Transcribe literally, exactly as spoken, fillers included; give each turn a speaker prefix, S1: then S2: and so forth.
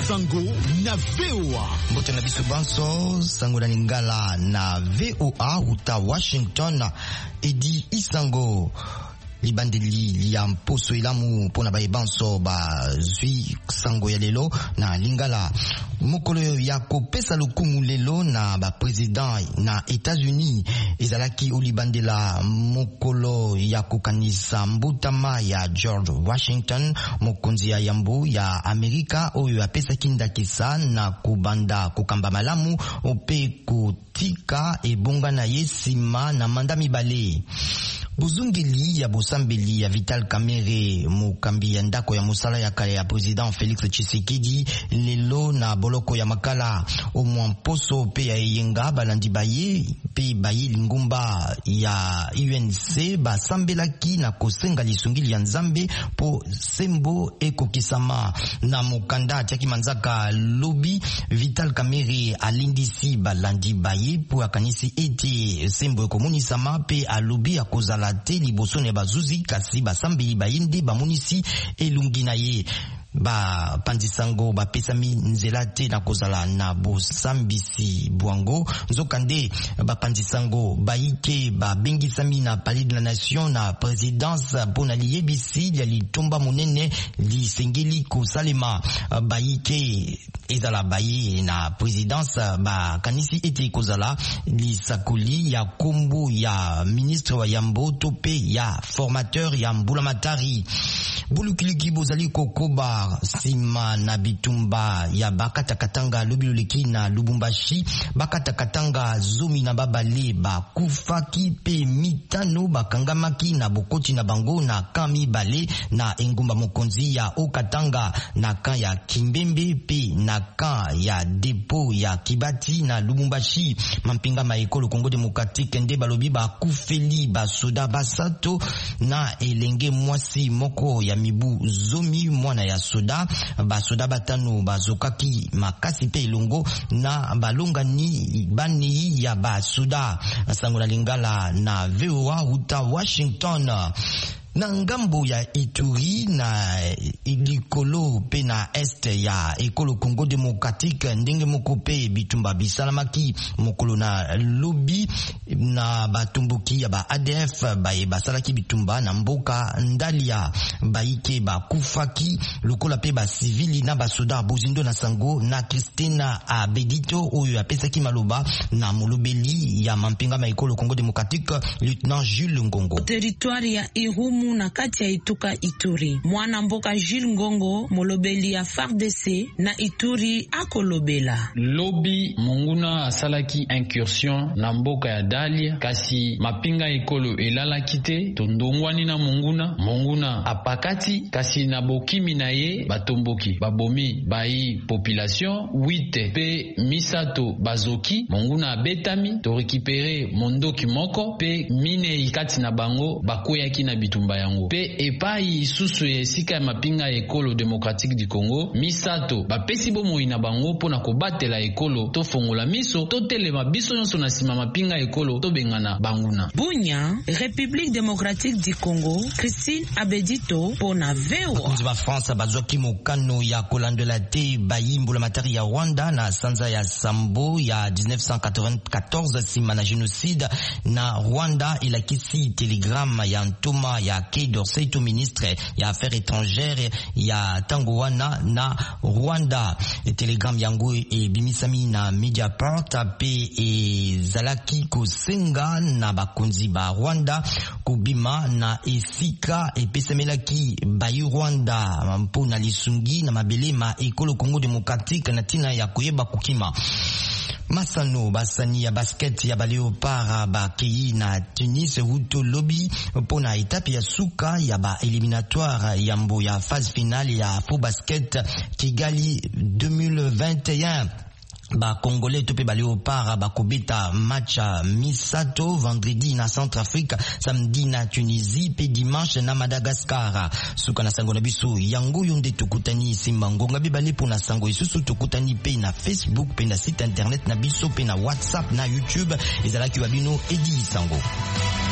S1: Sango na V O A.
S2: Mbote na biso banso Sango na Lingala na V O A uta Washington. Edi Isango libandeli liya mposo ilamu pona ba ebanso ba zui sango ya lelo na Lingala. Mokolo ya kopesa lukumu lelo na ba president na États-Unis ezalaki olibandela mokolo ya kokanisa mbutama ya George Washington, mokonzi ya yambo ya Amerika oyo apesaki ndakisa na kubanda kokamba malamu ope kotika ebonga na yesima na manda mibale. Buzungeli ya bosambeli ya Vital Kamerhe mokambi ya ndako ya musala ya kale ya president Félix Tshisekedi lelo na boloko ya makala omwa mposo pe ya eyenga balandi baye pe baye lingumba ya U N C basambelaki na kosenga lisungili ya nzambe po sembo ekokisama na mokanda tiaki manzaka lobi. Vital Kamerhe alindisi balandi baye po akanisi ete sembo ekomonisama pe alobi akozala te liboso ne bazuzi kasi basambeli bayende bamonisi elungi na ye. Ba pandisango ba pesami nzela te na kozala na bosambisi bwango nzokande ba pandisango baike ba bengisami na palais de la nation na présidence pona liyebisi ya litomba monene lisengeli kosalema. Baike ezala baye na présidence ba kanisi ete kozala lisakoli ya kombo ya ministre wa yambo tope ya formateur ya mbulamatari. Bulukiliki bozali kokoba sima na bitumba ya bakata katanga lobiloleki na Lubumbashi. Bakata katanga zomi na babale bakufaki pe mitano bakangamaki na bokoti na bango na kami bale na engumba mokonzi ya Okatanga na kan ya Kimbembe pe na kan ya depo ya Kibati na Lubumbashi. Mampinga maekolo Congo Démocratique nde balobi bakufeli basoda basato na elenge mwasi moko ya mibu zomi mwana ya soda. Basoda batano bazokaki makasi pe ilongo na balonga ni bani ya basoda. Sango na Lingala na V O A uta Washington. Na ngambo ya Ituri na ilikolo pe na este ya ekolo Congo Démocratique ndenge moko pe bitumba bisalamaki mokolo na lobi na batumbuki ya ba A D F baye basalaki bitumba na mboka Ndalia baike bakufaki lokola pe ba civili na basoda bozindo na sango na Christina Abedito oyo apesaki maloba na molobeli ya mampinga ma ekolo Congo Démocratique lieutenant Jules Ngongo.
S3: Territoire ya Irumu na kati ya Ituka Ituri. Mwana mboka Jules Ngongo molobeli ya F A R D C na Ituri akolobela.
S4: Lobi monguna asalaki incursion na mboka ya Dalia kasi mapinga ekolo elalaki te tondongwani na monguna monguna apakati kasi na bokimi na ye batomboki babomi bayi population huit pe misato bazoki monguna abetami to récupérer mondoki moko pe mine ikati na bango bakoyaki na bitumba yango pe epai isusu ya esika ya mapinga ekolo démocratique du Congo misato bapesi bomoi na bango pona kobatela ekolo to fongola miso to telema biso nyonso na sima mapinga ekolo to bengana banguna.
S3: Bunya, République démocratique du Congo, Christine Abedito pona V O A.
S2: Bakunzi ba France bazoki mokano ya kolandela te bayimbola matari ya Rwanda na sanza ya Sambo ya dix-neuf cent quatre-vingt-quatorze sima na génocide na Rwanda. Ilakisi telegrama ya ntoma ya Quai d'Orsay to ministre ya affaires étrangères ya Tangowana na Rwanda. E telegram yango e bimisami na Mediapart pe e zalaki kosenga na bakonzi ba Rwanda kubima na esika e pesemelaki bayi Rwanda mpo na lisungi na mabele ma ekolo Congo Démocratique na tina ya koyeba kukima. Masano basani ya basket ya Baleopard bakei na Tunis huto lobby pona etape ya suka ya ba éliminatoire ya mbo ya phase finale ya Afro Basket Kigali deux mille vingt et un. Ba Congolais tope ba Léopard ba kobeta match misato vendredi na Centrafrique, samedi na Tunisie pe dimanche na Madagascar. Suka na sango na biso yango yonde tukutani simba ngonga bibale pona sango isusu tukutani pe na Facebook pe na site internet na biso pe na WhatsApp na YouTube ezalaki babino edi sango.